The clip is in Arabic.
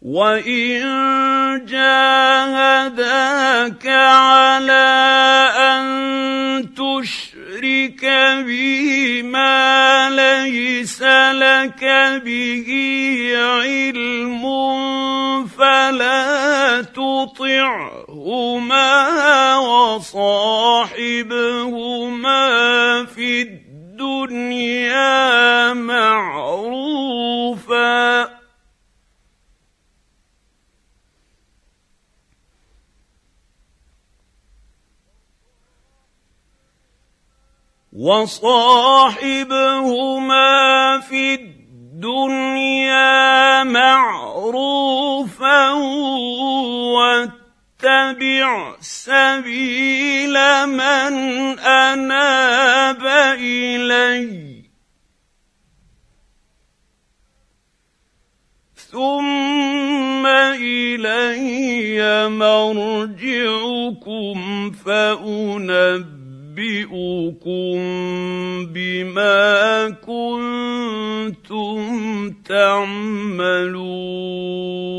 وَإِن جَاهَدَاكَ عَلَىٰ أَن تُشْرِكَ بِي مَا لَيْسَ لَكَ بِهِ عِلْمٌ فَلَا تُطِعْهُمَا وَصَاحِبْهُمَا فِي الدُّنْيَا مَعْرُوفًا وَاتَّبِعْ سَبِيلَ مَنْ أَنَابَ إِلَيَّ ثُمَّ إِلَيَّ مَرْجِعُكُمْ فَأُنَبِّئُكُم بِمَا كُنتُمْ تَعْمَلُونَ